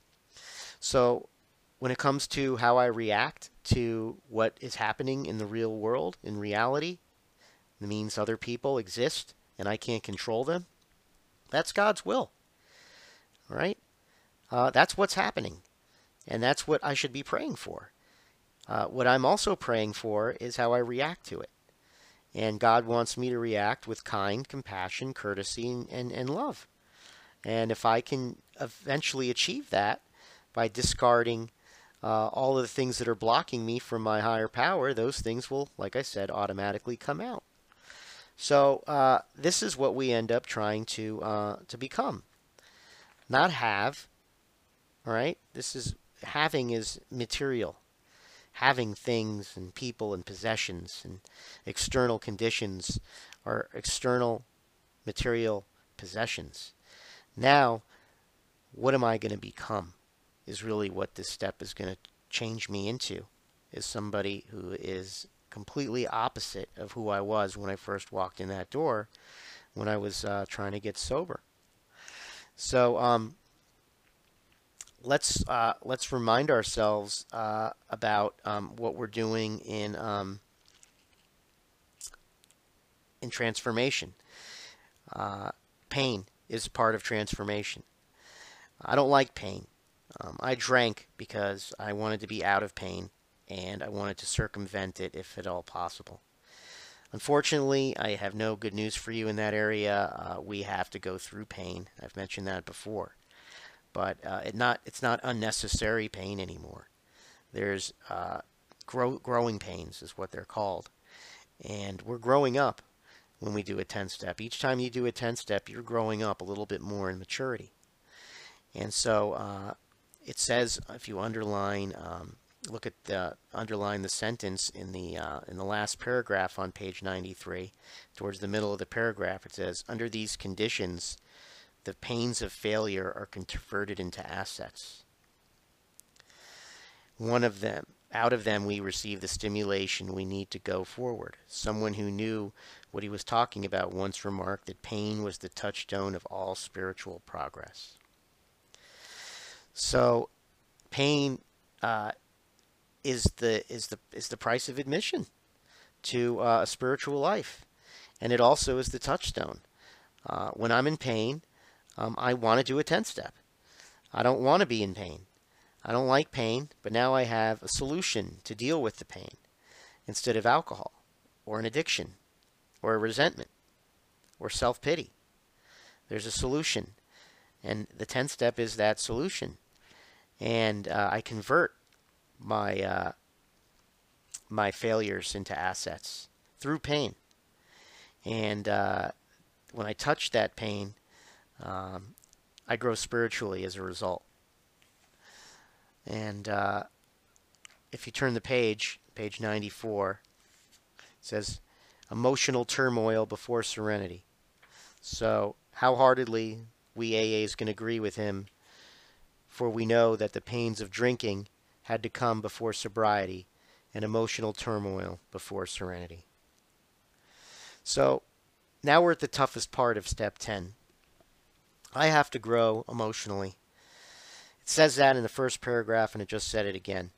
So when it comes to how I react to what is happening in the real world, in reality, it means other people exist and I can't control them. That's God's will. All right? Uh, that's what's happening. And that's what I should be praying for. Uh, what I'm also praying for is how I react to it. And God wants me to react with kind, compassion, courtesy, and, and, and love. And if I can eventually achieve that by discarding uh, all of the things that are blocking me from my higher power, those things will, like I said, automatically come out. So uh, this is what we end up trying to uh, to become. Not have. All right? This is having is material. Having things and people and possessions and external conditions are external material possessions. Now, what am I going to become is really what this step is going to change me into, is somebody who is completely opposite of who I was when I first walked in that door when I was uh, trying to get sober. So um, let's uh, let's remind ourselves uh, about um, what we're doing in um, in transformation. Uh, pain is part of transformation. I don't like pain. Um, I drank because I wanted to be out of pain and I wanted to circumvent it if at all possible. Unfortunately, I have no good news for you in that area. Uh, we have to go through pain. I've mentioned that before. But uh, it not, it's not unnecessary pain anymore. There's uh, grow, growing pains is what they're called. And we're growing up when we do a ten step. Each time you do a ten step, you're growing up a little bit more in maturity. And so uh, it says, if you underline, um, look at the underline the sentence in the uh, in the last paragraph on page ninety-three, towards the middle of the paragraph, it says, under these conditions, the pains of failure are converted into assets. One of them, Out of them, we receive the stimulation we need to go forward. Someone who knew what he was talking about once remarked that pain was the touchstone of all spiritual progress. So, pain uh, is the is the is the price of admission to uh, a spiritual life, and it also is the touchstone. Uh, when I'm in pain, um, I want to do a ten step. I don't want to be in pain. I don't like pain, but now I have a solution to deal with the pain instead of alcohol or an addiction or a resentment or self-pity. There's a solution, and the ten step is that solution. And uh, I convert my uh, my failures into assets through pain. And uh, when I touch that pain, um, I grow spiritually as a result. And uh, if you turn the page, page ninety-four, it says, emotional turmoil before serenity. So how heartedly we A As can agree with him, for we know that the pains of drinking had to come before sobriety and emotional turmoil before serenity. So now we're at the toughest part of step ten. I have to grow emotionally. It says that in the first paragraph, and it just said it again.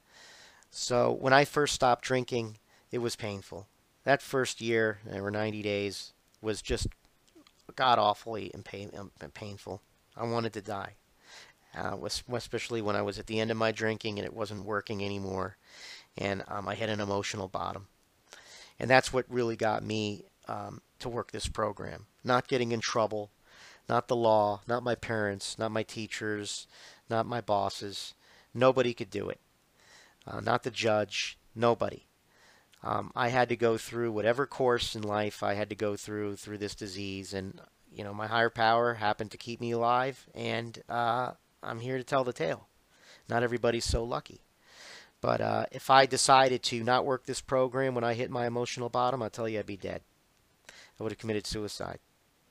So when I first stopped drinking, it was painful. That first year, or ninety days, was just god-awfully pain, painful. I wanted to die, uh, especially when I was at the end of my drinking and it wasn't working anymore, and um, I hit an emotional bottom. And that's what really got me um, to work this program. Not getting in trouble, not the law, not my parents, not my teachers, not my bosses. Nobody could do it. Uh, not the judge, nobody. Um, I had to go through whatever course in life I had to go through through this disease, and you know, my higher power happened to keep me alive, and uh, I'm here to tell the tale. Not everybody's so lucky. But uh, if I decided to not work this program when I hit my emotional bottom, I'll tell you I'd be dead. I would have committed suicide.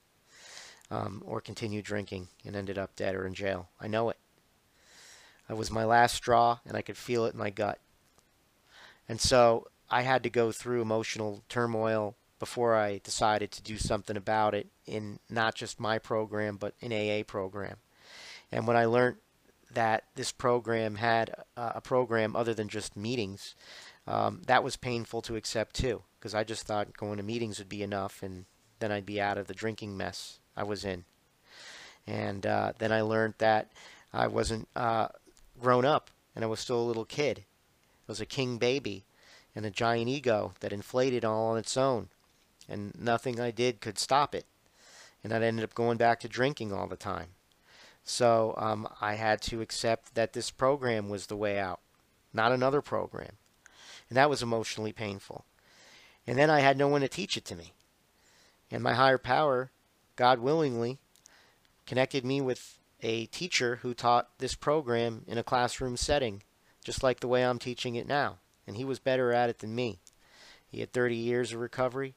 Um, or continued drinking and ended up dead or in jail. I know it. It was my last straw, and I could feel it in my gut. And so I had to go through emotional turmoil before I decided to do something about it in not just my program, but in A A program. And when I learned that this program had uh, a program other than just meetings, um, that was painful to accept too, because I just thought going to meetings would be enough, and then I'd be out of the drinking mess I was in. And uh, then I learned that I wasn't uh, grown up, and I was still a little kid. I was a king baby and a giant ego that inflated all on its own, and nothing I did could stop it. And I ended up going back to drinking all the time. So um, I had to accept that this program was the way out, not another program. And that was emotionally painful. And then I had no one to teach it to me. And my higher power, God willingly, connected me with a teacher who taught this program in a classroom setting, just like the way I'm teaching it now. And he was better at it than me. He had thirty years of recovery,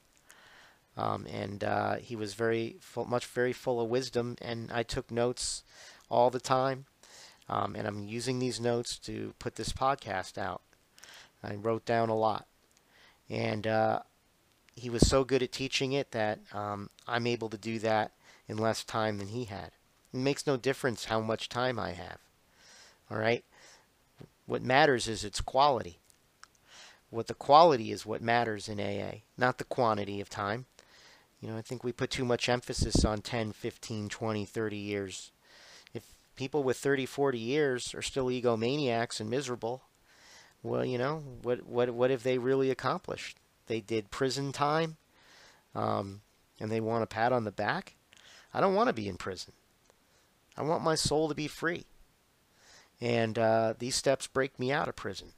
um, and uh, he was very full, much very full of wisdom. And I took notes all the time, um, and I'm using these notes to put this podcast out. I wrote down a lot, and uh, he was so good at teaching it that um, I'm able to do that in less time than he had. It makes no difference how much time I have. All right? What matters is its quality. What the quality is what matters in A A, not the quantity of time. You know, I think we put too much emphasis on ten, fifteen, twenty, thirty years. If people with thirty, forty years are still egomaniacs and miserable, well, you know, what what what have they really accomplished? They did prison time, um, and they want a pat on the back? I don't want to be in prison. I want my soul to be free. And uh, these steps break me out of prison.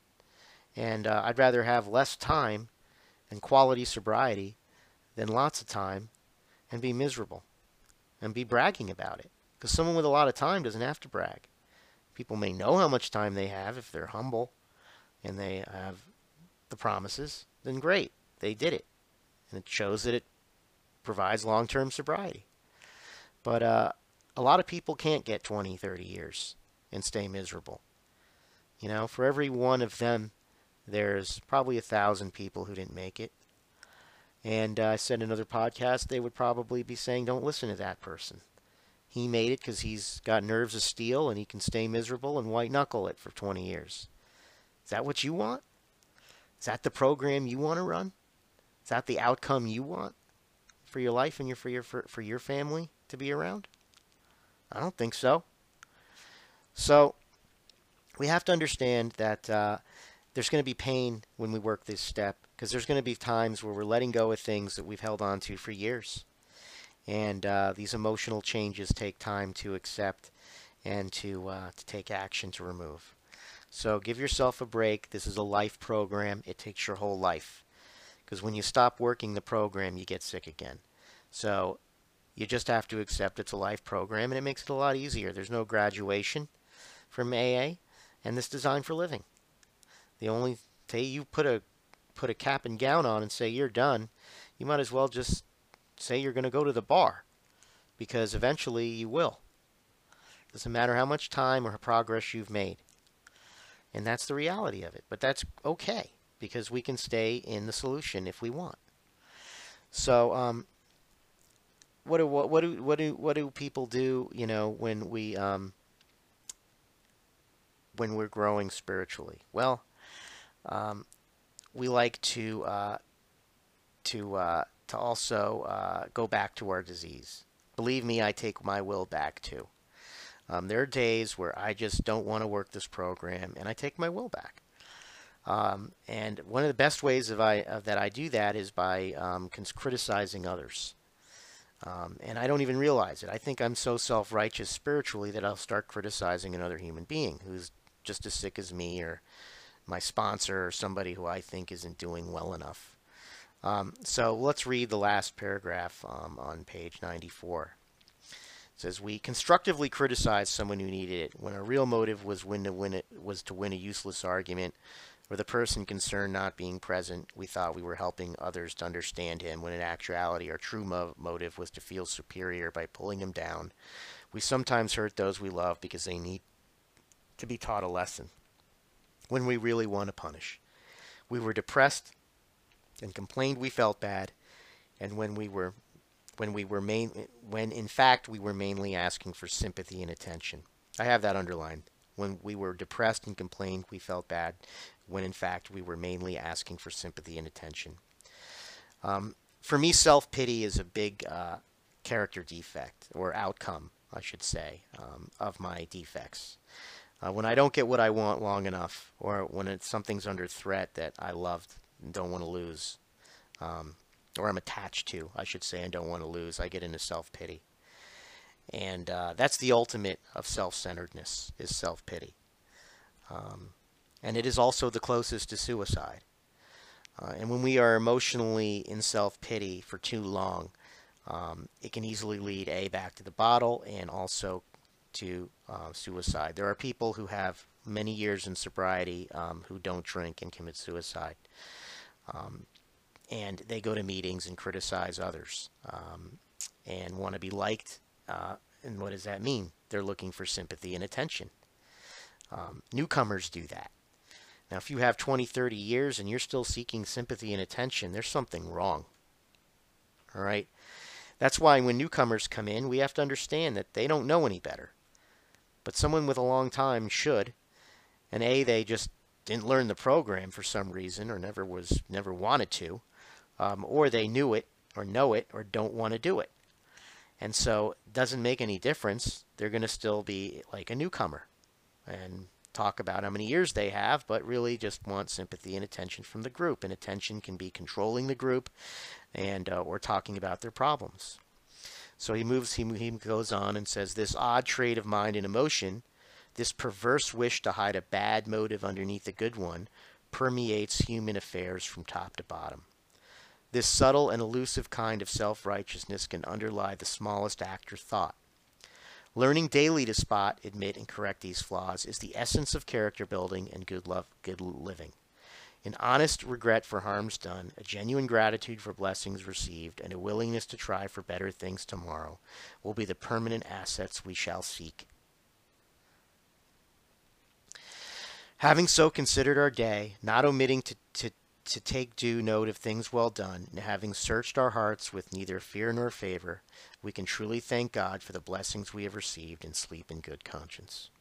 And uh, I'd rather have less time and quality sobriety than lots of time and be miserable and be bragging about it. Because someone with a lot of time doesn't have to brag. People may know how much time they have if they're humble and they have the promises. Then great, they did it. And it shows that it provides long-term sobriety. But uh, a lot of people can't get twenty, thirty years and stay miserable. You know, for every one of them, there's probably a thousand people who didn't make it. And uh, I said in another podcast, they would probably be saying, don't listen to that person. He made it because he's got nerves of steel and he can stay miserable and white knuckle it for twenty years. Is that what you want? Is that the program you want to run? Is that the outcome you want for your life and your, for, your, for, for your family to be around? I don't think so. So we have to understand that uh, there's going to be pain when we work this step, because there's going to be times where we're letting go of things that we've held on to for years. And uh, these emotional changes take time to accept and to, uh, to take action to remove. So give yourself a break. This is a life program. It takes your whole life. Because when you stop working the program, you get sick again. So you just have to accept it's a life program, and it makes it a lot easier. There's no graduation from A A, and this designed for living. The only day you put a put a cap and gown on and say you're done, you might as well just say you're going to go to the bar, because eventually you will. Doesn't matter how much time or progress you've made. And that's the reality of it. But that's okay, because we can stay in the solution if we want. So, um, what do what, what do what do what do people do? You know, when we um, when we're growing spiritually? Well, um, we like to uh, to uh, to also uh, go back to our disease. Believe me, I take my will back too. Um, there are days where I just don't want to work this program, and I take my will back. Um, and one of the best ways of I, of that I do that is by um, criticizing others. Um, and I don't even realize it. I think I'm so self-righteous spiritually that I'll start criticizing another human being who's just as sick as me, or my sponsor, or somebody who I think isn't doing well enough. Um, so let's read the last paragraph um, on page ninety-four. It says, we constructively criticized someone who needed it when our real motive was, win to win it, was to win a useless argument, or the person concerned not being present. We thought we were helping others to understand him, when in actuality our true mo motive was to feel superior by pulling him down. We sometimes hurt those we love because they need to be taught a lesson, when we really want to punish. We were depressed and complained we felt bad, and when we were when we were main when in fact we were mainly asking for sympathy and attention. I have that underlined. When we were depressed and complained we felt bad, when in fact we were mainly asking for sympathy and attention. Um, for me, self-pity is a big uh, character defect, or outcome, I should say, um, of my defects. Uh, when I don't get what I want long enough, or when it's, something's under threat that I loved and don't want to lose, um, or I'm attached to, I should say, and don't want to lose, I get into self-pity. And uh, that's the ultimate of self-centeredness, is self-pity. Um, and it is also the closest to suicide. Uh, and when we are emotionally in self-pity for too long, um, it can easily lead, A, back to the bottle, and also to uh, suicide. There are people who have many years in sobriety um, who don't drink and commit suicide. Um, and they go to meetings and criticize others um, and want to be liked. Uh, and what does that mean? They're looking for sympathy and attention. Um, newcomers do that. Now, if you have twenty, thirty years and you're still seeking sympathy and attention, there's something wrong. All right? That's why when newcomers come in, we have to understand that they don't know any better. But someone with a long time should. And A, they just didn't learn the program for some reason, or never was never wanted to. Um, or they knew it, or know it, or don't want to do it. And so it doesn't make any difference. They're going to still be like a newcomer and talk about how many years they have, but really just want sympathy and attention from the group. And attention can be controlling the group and uh, or talking about their problems. So he moves, he, he goes on and says, this odd trait of mind and emotion, this perverse wish to hide a bad motive underneath a good one, permeates human affairs from top to bottom. This subtle and elusive kind of self-righteousness can underlie the smallest act or thought. Learning daily to spot, admit, and correct these flaws is the essence of character building and good love, good living. An honest regret for harms done, a genuine gratitude for blessings received, and a willingness to try for better things tomorrow will be the permanent assets we shall seek. Having so considered our day, not omitting to, to, to take due note of things well done, and having searched our hearts with neither fear nor favor, we can truly thank God for the blessings we have received and sleep in good conscience.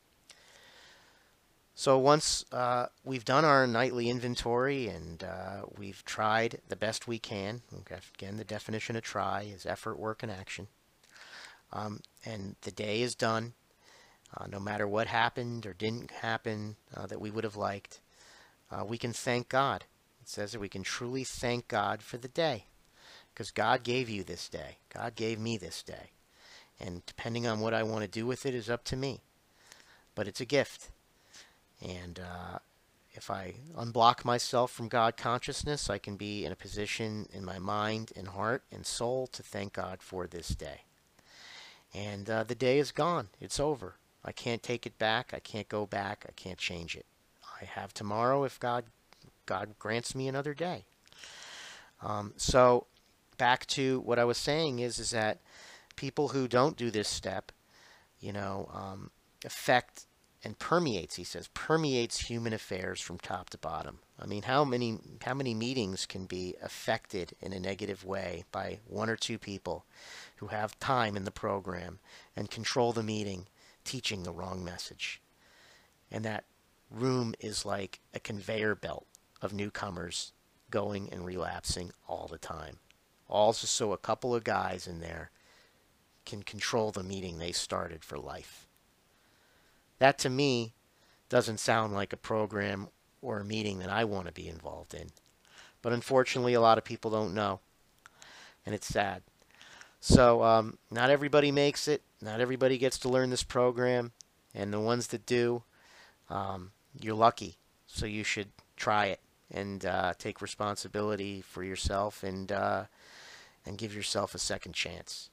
So once uh, we've done our nightly inventory and uh, we've tried the best we can, okay, again, the definition of try is effort, work, and action, um, and the day is done, uh, no matter what happened or didn't happen uh, that we would have liked, uh, we can thank God. It says that we can truly thank God for the day, because God gave you this day. God gave me this day. And depending on what I want to do with it is up to me. But it's a gift. And uh, if I unblock myself from God consciousness, I can be in a position in my mind and heart and soul to thank God for this day. And uh, the day is gone. It's over. I can't take it back. I can't go back. I can't change it. I have tomorrow if God God grants me another day. Um, so back to what I was saying is is that people who don't do this step, you know, um, affect and permeates, he says, permeates human affairs from top to bottom. I mean, how many how many meetings can be affected in a negative way by one or two people who have time in the program and control the meeting, teaching the wrong message? And that room is like a conveyor belt of newcomers going and relapsing all the time. Also, so a couple of guys in there can control the meeting they started for life. That, to me, doesn't sound like a program or a meeting that I want to be involved in. But unfortunately, a lot of people don't know, and it's sad. So um, not everybody makes it. Not everybody gets to learn this program, and the ones that do, um, you're lucky. So you should try it and uh, take responsibility for yourself and uh, and give yourself a second chance.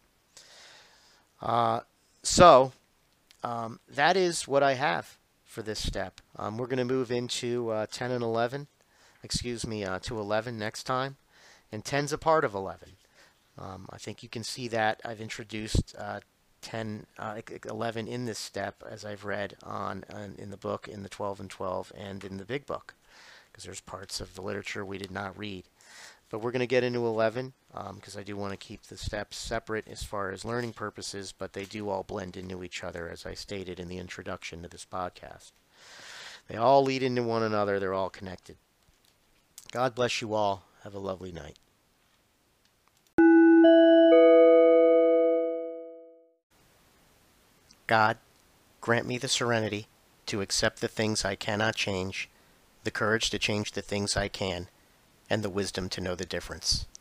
Uh, so... Um, that is what I have for this step. Um, we're going to move into uh, ten and eleven, excuse me, uh, to eleven next time, and ten's a part of eleven. Um, I think you can see that I've introduced uh, ten, uh, eleven in this step as I've read on, on in the book, in the twelve and twelve, and in the big book, because there's parts of the literature we did not read. But we're going to get into eleven because um, I do want to keep the steps separate as far as learning purposes, but they do all blend into each other, as I stated in the introduction to this podcast. They all lead into one another. They're all connected. God bless you all. Have a lovely night. God, grant me the serenity to accept the things I cannot change, the courage to change the things I can, and the wisdom to know the difference.